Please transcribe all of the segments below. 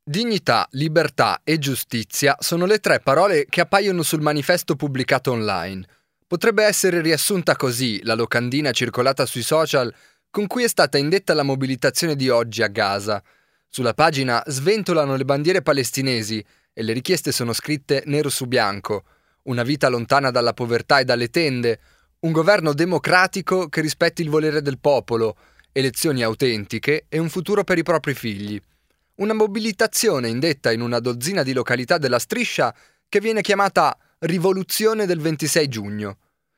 Dignità, libertà e giustizia sono le tre parole che appaiono sul manifesto pubblicato online. Potrebbe essere riassunta così la locandina circolata sui social con cui è stata indetta la mobilitazione di oggi a Gaza. Sulla pagina sventolano le bandiere palestinesi e le richieste sono scritte nero su bianco. Una vita lontana dalla povertà e dalle tende, un governo democratico che rispetti il volere del popolo, elezioni autentiche e un futuro per i propri figli. Una mobilitazione indetta in una dozzina di località della Striscia che viene chiamata Rivoluzione del 26 giugno.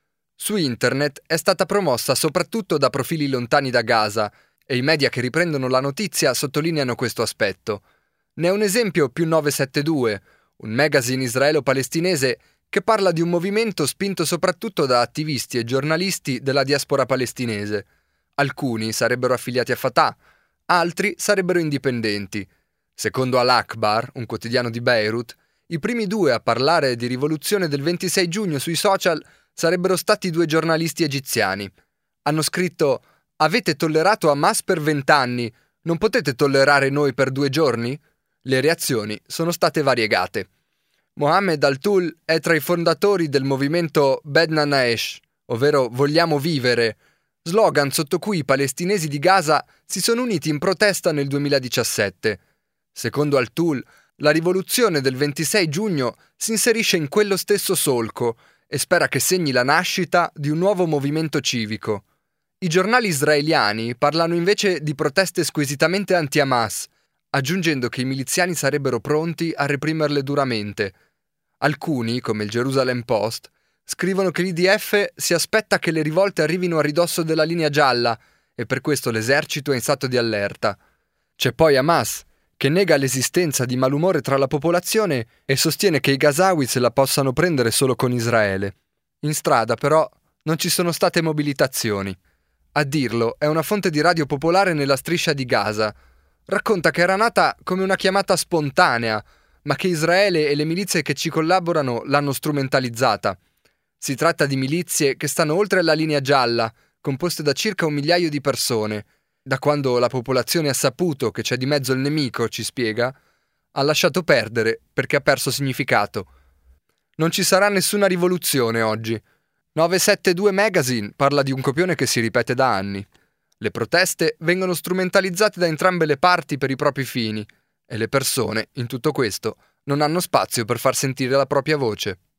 Su internet è stata promossa soprattutto da profili lontani da Gaza e i media che riprendono la notizia sottolineano questo aspetto. Ne è un esempio più 972, un magazine israelo-palestinese che parla di un movimento spinto soprattutto da attivisti e giornalisti della diaspora palestinese. Alcuni sarebbero affiliati a Fatah, altri sarebbero indipendenti. Secondo Al-Akhbar, un quotidiano di Beirut, i primi due a parlare di rivoluzione del 26 giugno sui social sarebbero stati due giornalisti egiziani. Hanno scritto: «Avete tollerato Hamas per 20 anni, non potete tollerare noi per 2 giorni?» Le reazioni sono state variegate. Mohammed Al-Tul è tra i fondatori del movimento Bedna Naesh, ovvero Vogliamo vivere, slogan sotto cui i palestinesi di Gaza si sono uniti in protesta nel 2017. Secondo Al-Tul, la rivoluzione del 26 giugno si inserisce in quello stesso solco e spera che segni la nascita di un nuovo movimento civico. I giornali israeliani parlano invece di proteste squisitamente anti-Hamas, aggiungendo che i miliziani sarebbero pronti a reprimerle duramente. Alcuni, come il Jerusalem Post, scrivono che l'IDF si aspetta che le rivolte arrivino a ridosso della linea gialla e per questo l'esercito è in stato di allerta. C'è poi Hamas, che nega l'esistenza di malumore tra la popolazione e sostiene che i gazawi se la possano prendere solo con Israele. In strada, però, non ci sono state mobilitazioni. A dirlo è una fonte di radio popolare nella striscia di Gaza. Racconta che era nata come una chiamata spontanea, ma che Israele e le milizie che ci collaborano l'hanno strumentalizzata. Si tratta di milizie che stanno oltre la linea gialla, composte da circa 1 migliaio di persone. Da quando la popolazione ha saputo che c'è di mezzo il nemico, ci spiega, ha lasciato perdere perché ha perso significato. Non ci sarà nessuna rivoluzione oggi. 972 Magazine parla di un copione che si ripete da anni. Le proteste vengono strumentalizzate da entrambe le parti per i propri fini e le persone, in tutto questo, non hanno spazio per far sentire la propria voce.